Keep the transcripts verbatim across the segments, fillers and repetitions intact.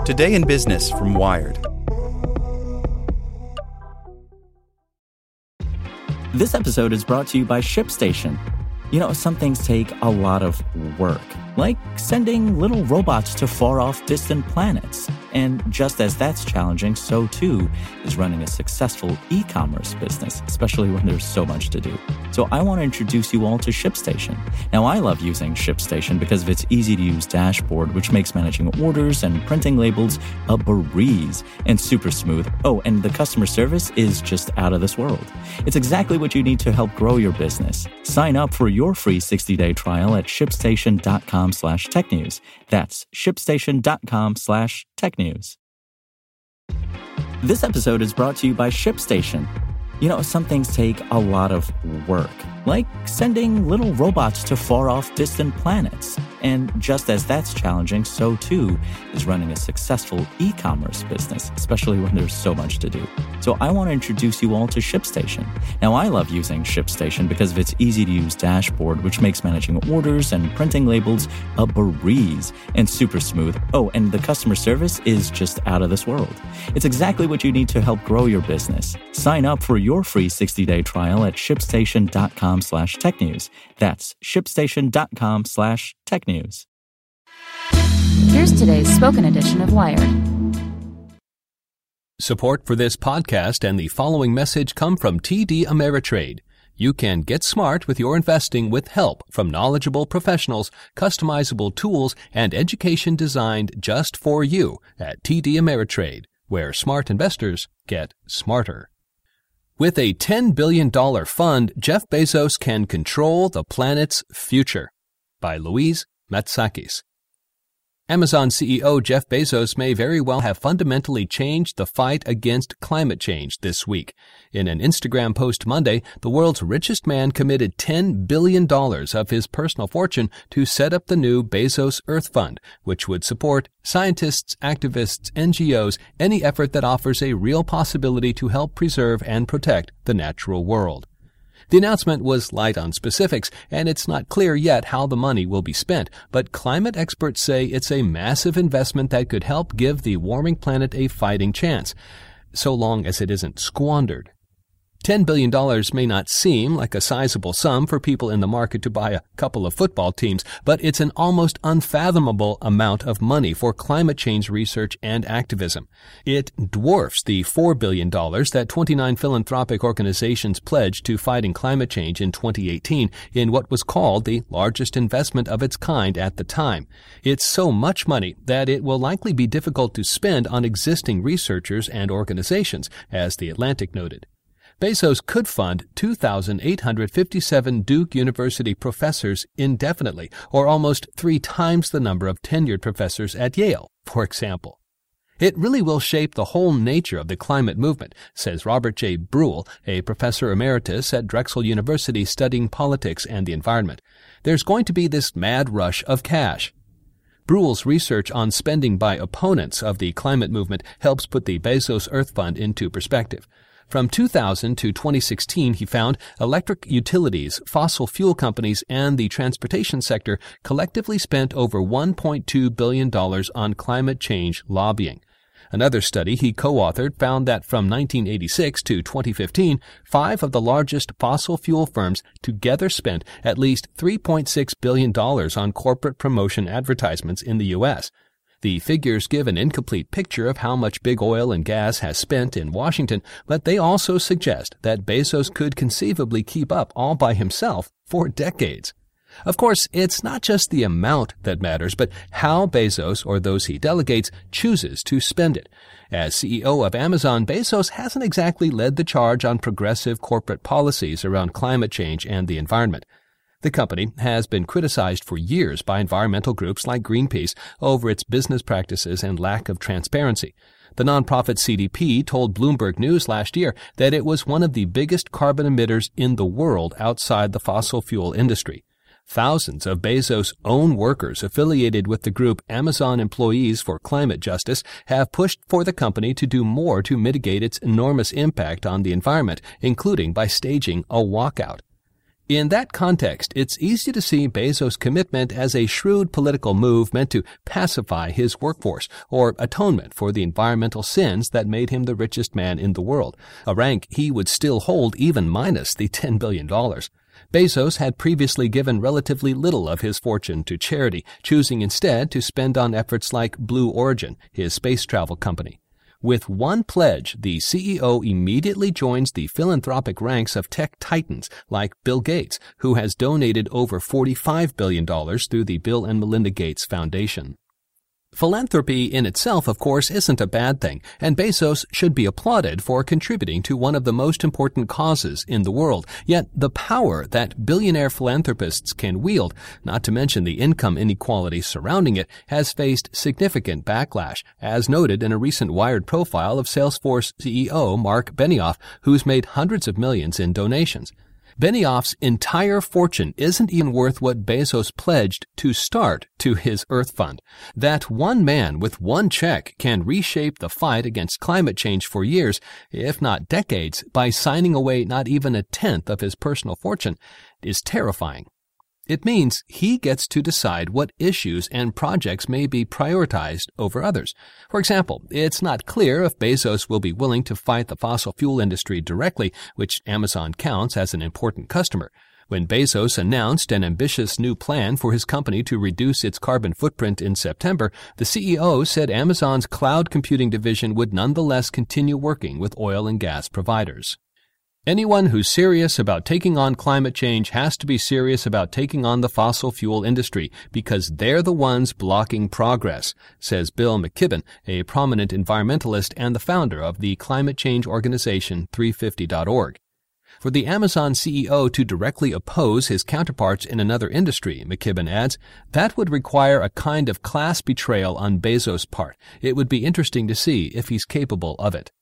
Today in Business from Wired. This episode is brought to you by ShipStation. You know, some things take a lot of work, like sending little robots to far-off distant planets. And just as that's challenging, so too is running a successful e-commerce business, especially when there's so much to do. So I want to introduce you all to ShipStation. Now, I love using ShipStation because of its easy-to-use dashboard, which makes managing orders and printing labels a breeze and super smooth. Oh, and the customer service is just out of this world. It's exactly what you need to help grow your business. Sign up for your free sixty-day trial at shipstation.com slash tech news. That's shipstation.com slash tech news. This episode is brought to you by ShipStation. You know, some things take a lot of work, like sending little robots to far-off distant planets. And just as that's challenging, so too is running a successful e-commerce business, especially when there's so much to do. So I want to introduce you all to ShipStation. Now, I love using ShipStation because of its easy-to-use dashboard, which makes managing orders and printing labels a breeze and super smooth. Oh, and the customer service is just out of this world. It's exactly what you need to help grow your business. Sign up for your free sixty-day trial at shipstation.com slash tech news. That's shipstation.com slash tech news. Here's today's spoken edition of Wired. Support for this podcast and the following message come from T D Ameritrade. You can get smart with your investing with help from knowledgeable professionals, customizable tools, and education designed just for you at T D Ameritrade, where smart investors get smarter. With a ten billion dollars fund, Jeff Bezos can control the planet's future. By Louise Matsakis. Amazon C E O Jeff Bezos may very well have fundamentally changed the fight against climate change this week. In an Instagram post Monday, the world's richest man committed ten billion dollars of his personal fortune to set up the new Bezos Earth Fund, which would support scientists, activists, N G Os, any effort that offers a real possibility to help preserve and protect the natural world. The announcement was light on specifics, and it's not clear yet how the money will be spent, but climate experts say it's a massive investment that could help give the warming planet a fighting chance, so long as it isn't squandered. ten billion dollars may not seem like a sizable sum for people in the market to buy a couple of football teams, but it's an almost unfathomable amount of money for climate change research and activism. It dwarfs the four billion dollars that twenty-nine philanthropic organizations pledged to fighting climate change in twenty eighteen in what was called the largest investment of its kind at the time. It's so much money that it will likely be difficult to spend on existing researchers and organizations, as The Atlantic noted. Bezos could fund two thousand eight hundred fifty-seven Duke University professors indefinitely, or almost three times the number of tenured professors at Yale, for example. It really will shape the whole nature of the climate movement, says Robert J. Bruhl, a professor emeritus at Drexel University studying politics and the environment. There's going to be this mad rush of cash. Bruhl's research on spending by opponents of the climate movement helps put the Bezos Earth Fund into perspective. From two thousand to twenty sixteen, he found electric utilities, fossil fuel companies, and the transportation sector collectively spent over one point two billion dollars on climate change lobbying. Another study he co-authored found that from nineteen eighty-six to twenty fifteen, five of the largest fossil fuel firms together spent at least three point six billion dollars on corporate promotion advertisements in the U S The figures give an incomplete picture of how much big oil and gas has spent in Washington, but they also suggest that Bezos could conceivably keep up all by himself for decades. Of course, it's not just the amount that matters, but how Bezos, or those he delegates, chooses to spend it. As C E O of Amazon, Bezos hasn't exactly led the charge on progressive corporate policies around climate change and the environment. The company has been criticized for years by environmental groups like Greenpeace over its business practices and lack of transparency. The nonprofit C D P told Bloomberg News last year that it was one of the biggest carbon emitters in the world outside the fossil fuel industry. Thousands of Bezos' own workers affiliated with the group Amazon Employees for Climate Justice have pushed for the company to do more to mitigate its enormous impact on the environment, including by staging a walkout. In that context, it's easy to see Bezos' commitment as a shrewd political move meant to pacify his workforce or atonement for the environmental sins that made him the richest man in the world, a rank he would still hold even minus the ten billion dollars. Bezos had previously given relatively little of his fortune to charity, choosing instead to spend on efforts like Blue Origin, his space travel company. With one pledge, the C E O immediately joins the philanthropic ranks of tech titans like Bill Gates, who has donated over forty-five billion dollars through the Bill and Melinda Gates Foundation. Philanthropy in itself, of course, isn't a bad thing, and Bezos should be applauded for contributing to one of the most important causes in the world. Yet the power that billionaire philanthropists can wield, not to mention the income inequality surrounding it, has faced significant backlash, as noted in a recent Wired profile of Salesforce C E O Mark Benioff, who's made hundreds of millions in donations. Benioff's entire fortune isn't even worth what Bezos pledged to start to his Earth Fund. That one man with one check can reshape the fight against climate change for years, if not decades, by signing away not even a tenth of his personal fortune is terrifying. It means he gets to decide what issues and projects may be prioritized over others. For example, it's not clear if Bezos will be willing to fight the fossil fuel industry directly, which Amazon counts as an important customer. When Bezos announced an ambitious new plan for his company to reduce its carbon footprint in September, the C E O said Amazon's cloud computing division would nonetheless continue working with oil and gas providers. Anyone who's serious about taking on climate change has to be serious about taking on the fossil fuel industry because they're the ones blocking progress, says Bill McKibben, a prominent environmentalist and the founder of the climate change organization three fifty dot org. For the Amazon C E O to directly oppose his counterparts in another industry, McKibben adds, that would require a kind of class betrayal on Bezos' part. It would be interesting to see if he's capable of it.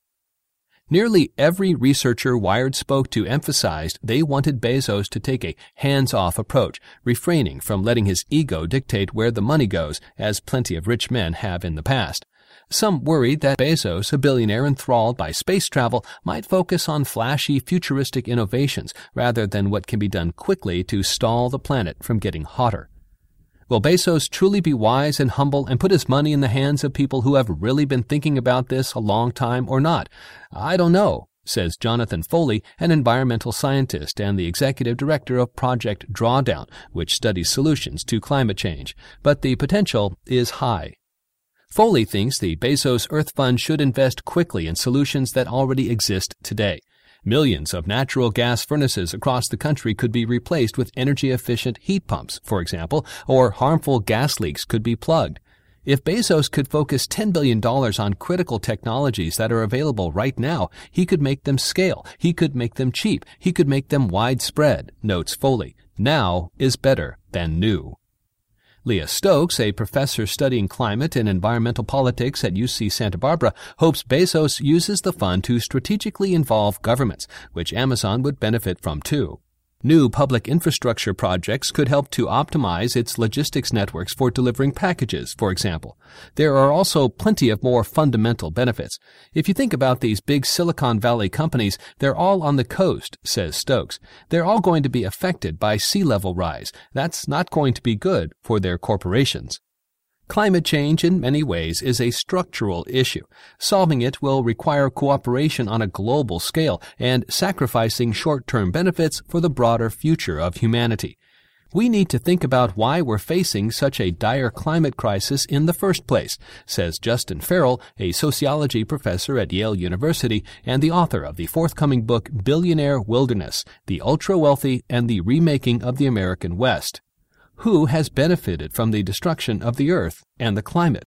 Nearly every researcher Wired spoke to emphasized they wanted Bezos to take a hands-off approach, refraining from letting his ego dictate where the money goes, as plenty of rich men have in the past. Some worried that Bezos, a billionaire enthralled by space travel, might focus on flashy, futuristic innovations rather than what can be done quickly to stall the planet from getting hotter. Will Bezos truly be wise and humble and put his money in the hands of people who have really been thinking about this a long time or not? I don't know, says Jonathan Foley, an environmental scientist and the executive director of Project Drawdown, which studies solutions to climate change. But the potential is high. Foley thinks the Bezos Earth Fund should invest quickly in solutions that already exist today. Millions of natural gas furnaces across the country could be replaced with energy-efficient heat pumps, for example, or harmful gas leaks could be plugged. If Bezos could focus ten billion dollars on critical technologies that are available right now, he could make them scale, he could make them cheap, he could make them widespread, notes Foley. Now is better than new. Leah Stokes, a professor studying climate and environmental politics at U C Santa Barbara, hopes Bezos uses the fund to strategically involve governments, which Amazon would benefit from too. New public infrastructure projects could help to optimize its logistics networks for delivering packages, for example. There are also plenty of more fundamental benefits. If you think about these big Silicon Valley companies, they're all on the coast, says Stokes. They're all going to be affected by sea level rise. That's not going to be good for their corporations. Climate change, in many ways, is a structural issue. Solving it will require cooperation on a global scale and sacrificing short-term benefits for the broader future of humanity. We need to think about why we're facing such a dire climate crisis in the first place, says Justin Farrell, a sociology professor at Yale University and the author of the forthcoming book Billionaire Wilderness, The Ultra-Wealthy and the Remaking of the American West. Who has benefited from the destruction of the earth and the climate?